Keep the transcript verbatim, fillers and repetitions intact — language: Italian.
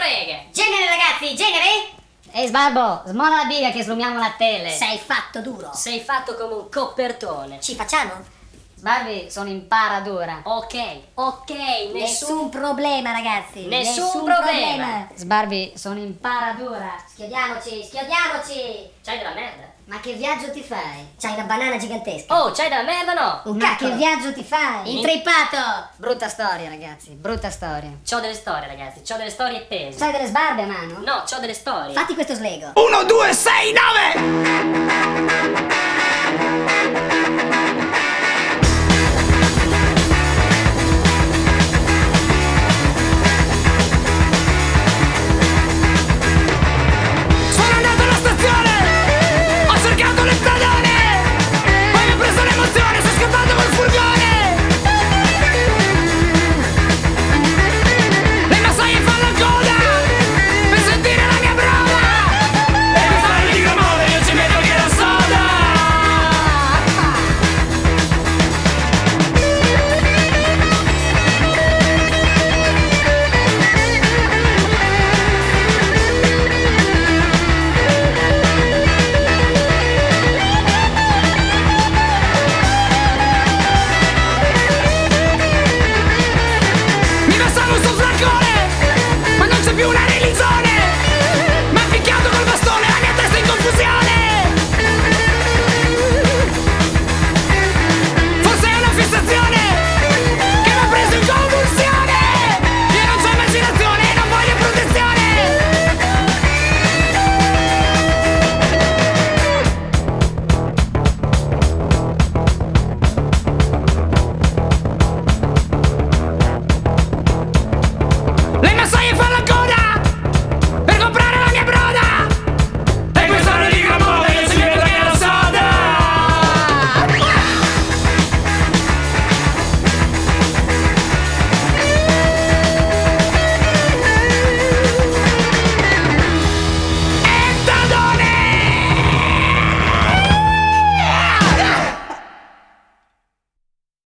frega? Genere ragazzi, genere? Ehi Sbarbo, smola la biga che slumiamo la tele. Sei fatto duro. Sei fatto come un copertone. Ci facciamo? Sbarbi, sono in paradura. Ok, ok, nessun... Nessun problema ragazzi. Nessun problema. Sbarbi, sono in paradura. Schiodiamoci, schiodiamoci. C'hai della merda? Ma che viaggio ti fai? C'hai una banana gigantesca. Oh, c'hai della merda no? Un Ma cacchio. che viaggio ti fai? Intrippato. Brutta storia, ragazzi, brutta storia. C'ho delle storie, ragazzi, c'ho delle storie pese. Sai delle sbarbe a mano? No, c'ho delle storie. Fatti questo slego. uno, due, sei, nove!